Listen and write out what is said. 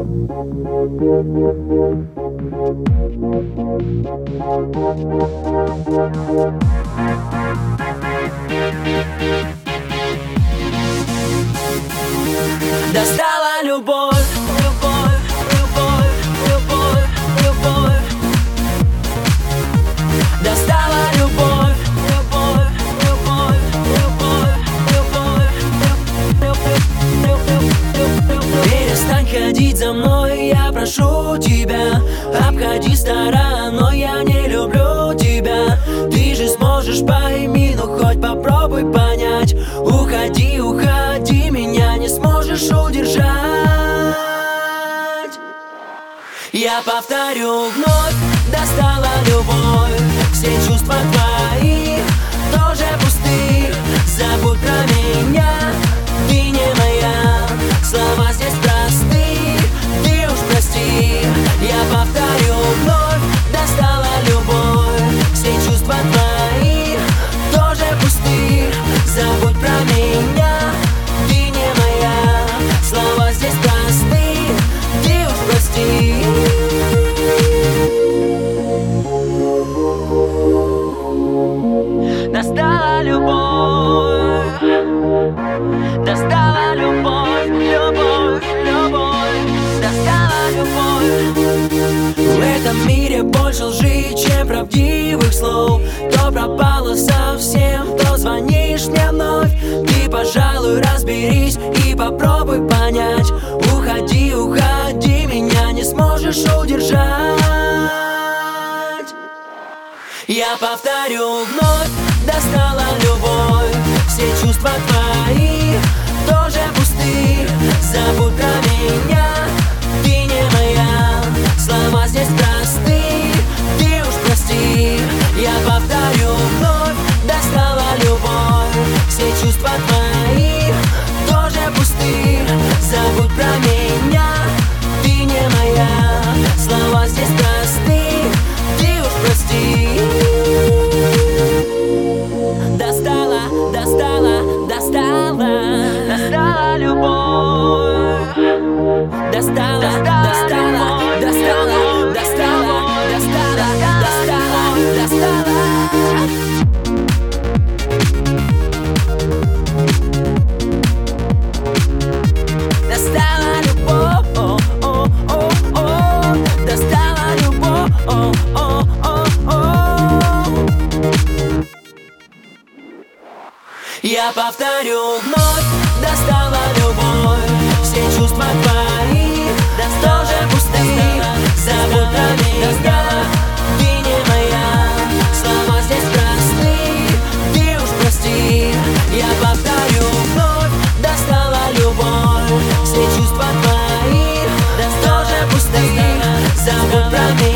Достала любовь, любовь, любовь, любовь, любовь. Достала любовь, любовь, любовь, любовь, любовь. Перестань ходить за мной, я прошу тебя. Обходи стороной, я не люблю тебя. Ты же сможешь, пойми, ну хоть попробуй понять. Уходи, уходи, меня не сможешь удержать. Я повторю вновь, достала любовь. Все чувства твои тоже пусты. Забудь про меня, ты не моя. Слова здесь просты, ты уж прости. Я повторю вновь, достала любовь. Все чувства твои тоже пусты. Забудь про меня, ты не моя. Слова здесь просты, ты уж прости. Достала любовь, достала любовь, любовь, любовь, достала любовь. В этом мире больше лжи, чем правдивых слов. То пропало совсем, то звонишь мне вновь. Ты, пожалуй, разберись и попробуй понять. Уходи, уходи, меня не сможешь удержать. Я повторю вновь, достала любовь. Все чувства твои тоже пусты. Забудь про меня, ты не моя. Слова здесь просты, ты уж прости. Я повторю вновь, достала любовь. Все чувства твои тоже пусты. Забудь про меня, ты не моя. Слова здесь просты, ты уж прости. Достала, достала, достала, достала любовь. Достала, достала, достала, достала, достала, достала, достала. Достала любовь, о, о, о, о. Достала любовь, о, о, о, о. Я повторю вновь, достала любовь. Все чувства твои тоже пусты. Забудь про меня, ты не моя. Слова здесь просты, ты уж прости. Я повторю вновь, достала любовь. Все чувства твои тоже пусты. Забудь про меня.